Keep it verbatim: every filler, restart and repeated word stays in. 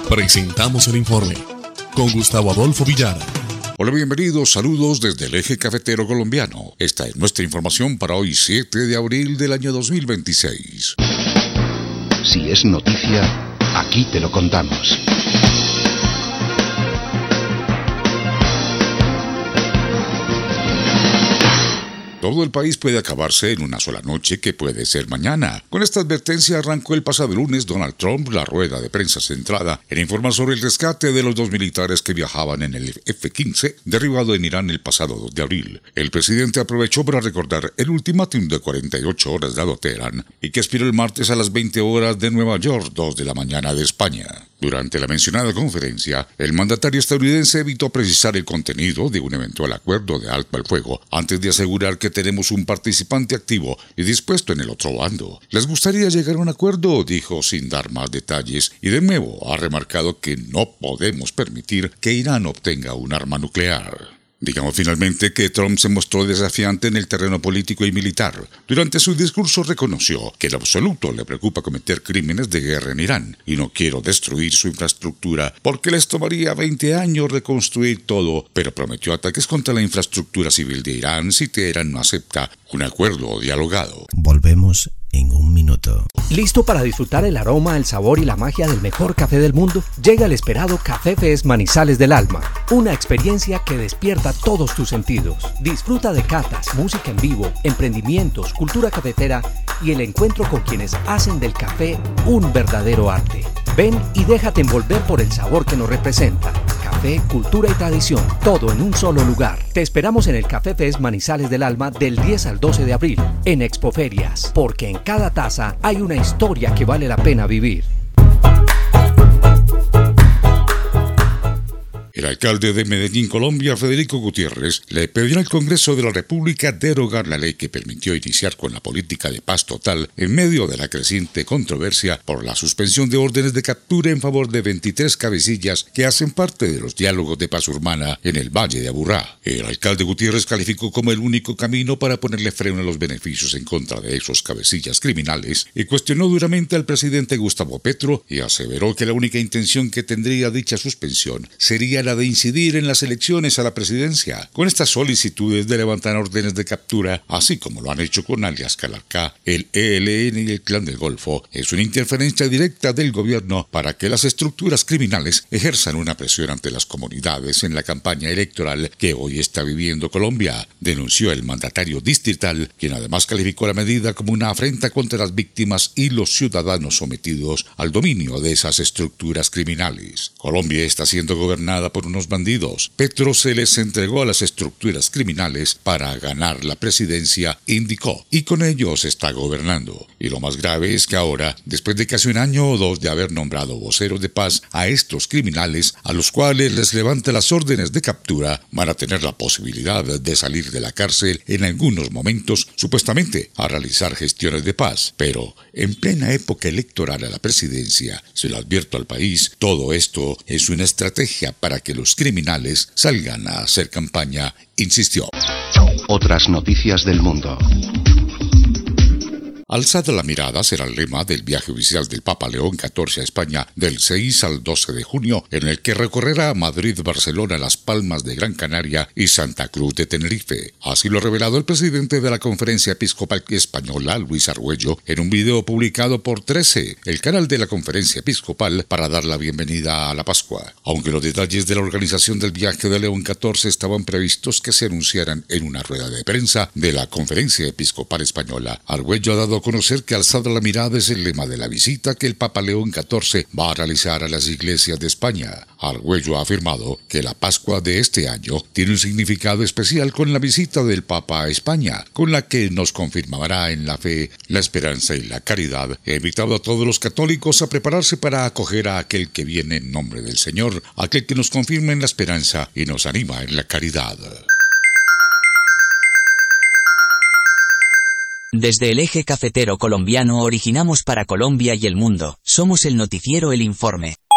Presentamos el informe con Gustavo Adolfo Villara. Hola, bienvenidos, saludos desde el eje cafetero colombiano. Esta es nuestra información para hoy, siete de abril del año dos mil veintiséis. Si es noticia, aquí te lo contamos. Todo el país puede acabarse en una sola noche, que puede ser mañana. Con esta advertencia arrancó el pasado lunes Donald Trump la rueda de prensa centrada en informar sobre el rescate de los dos militares que viajaban en el F quince, derribado en Irán el pasado dos de abril. El presidente aprovechó para recordar el ultimátum de cuarenta y ocho horas dado a Teherán y que expiró el martes a las veinte horas de Nueva York, dos de la mañana de España. Durante la mencionada conferencia, el mandatario estadounidense evitó precisar el contenido de un eventual acuerdo de alto al fuego antes de asegurar que tenemos un participante activo y dispuesto en el otro bando. ¿Les gustaría llegar a un acuerdo?, dijo sin dar más detalles, y de nuevo ha remarcado que no podemos permitir que Irán obtenga un arma nuclear. Digamos finalmente que Trump se mostró desafiante en el terreno político y militar. Durante su discurso reconoció que en absoluto le preocupa cometer crímenes de guerra en Irán y no quiero destruir su infraestructura porque les tomaría veinte años reconstruir todo, pero prometió ataques contra la infraestructura civil de Irán si Teherán no acepta un acuerdo dialogado. Volvemos en un minuto. ¿Listo para disfrutar el aroma, el sabor y la magia del mejor café del mundo? Llega el esperado Café Fest Manizales del Alma, una experiencia que despierta todos tus sentidos. Disfruta de catas, música en vivo, emprendimientos, cultura cafetera y el encuentro con quienes hacen del café un verdadero arte. Ven y déjate envolver por el sabor que nos representa. Café, cultura y tradición, todo en un solo lugar. Te esperamos en el Café Fest Manizales del Alma del diez al doce de abril, en Expoferias, porque en cada taza hay una historia que vale la pena vivir. El alcalde de Medellín, Colombia, Federico Gutiérrez, le pidió al Congreso de la República derogar la ley que permitió iniciar con la política de paz total en medio de la creciente controversia por la suspensión de órdenes de captura en favor de veintitrés cabecillas que hacen parte de los diálogos de paz urbana en el Valle de Aburrá. El alcalde Gutiérrez calificó como el único camino para ponerle freno a los beneficios en contra de esos cabecillas criminales y cuestionó duramente al presidente Gustavo Petro y aseveró que la única intención que tendría dicha suspensión sería la de incidir en las elecciones a la presidencia, con estas solicitudes de levantar órdenes de captura, así como lo han hecho con alias Calarcá, el E L N y el Clan del Golfo. Es una interferencia directa del gobierno para que las estructuras criminales ejerzan una presión ante las comunidades en la campaña electoral que hoy está viviendo Colombia, denunció el mandatario distrital, quien además calificó la medida como una afrenta contra las víctimas y los ciudadanos sometidos al dominio de esas estructuras criminales. Colombia está siendo gobernada por unos bandidos. Petro se les entregó a las estructuras criminales para ganar la presidencia, indicó, y con ellos está gobernando. Y lo más grave es que ahora, después de casi un año o dos de haber nombrado voceros de paz a estos criminales, a los cuales les levanta las órdenes de captura, van a tener la posibilidad de salir de la cárcel en algunos momentos, supuestamente a realizar gestiones de paz. Pero en plena época electoral a la presidencia, se lo advierto al país, todo esto es una estrategia para que los criminales salgan a hacer campaña, insistió. Otras noticias del mundo. Alzada la mirada será el lema del viaje oficial del Papa León catorce a España del seis al doce de junio, en el que recorrerá Madrid, Barcelona, Las Palmas de Gran Canaria y Santa Cruz de Tenerife. Así lo ha revelado el presidente de la Conferencia Episcopal Española, Luis Argüello, en un video publicado por trece, el canal de la Conferencia Episcopal, para dar la bienvenida a la Pascua. Aunque los detalles de la organización del viaje de León catorce estaban previstos que se anunciaran en una rueda de prensa de la Conferencia Episcopal Española, Argüello ha dado a conocer que alzada la mirada es el lema de la visita que el Papa León catorce va a realizar a las iglesias de España. Argüello ha afirmado que la Pascua de este año tiene un significado especial con la visita del Papa a España, con la que nos confirmará en la fe, la esperanza y la caridad. He invitado a todos los católicos a prepararse para acoger a aquel que viene en nombre del Señor, aquel que nos confirma en la esperanza y nos anima en la caridad. Desde el eje cafetero colombiano originamos para Colombia y el mundo. Somos el noticiero El Informe.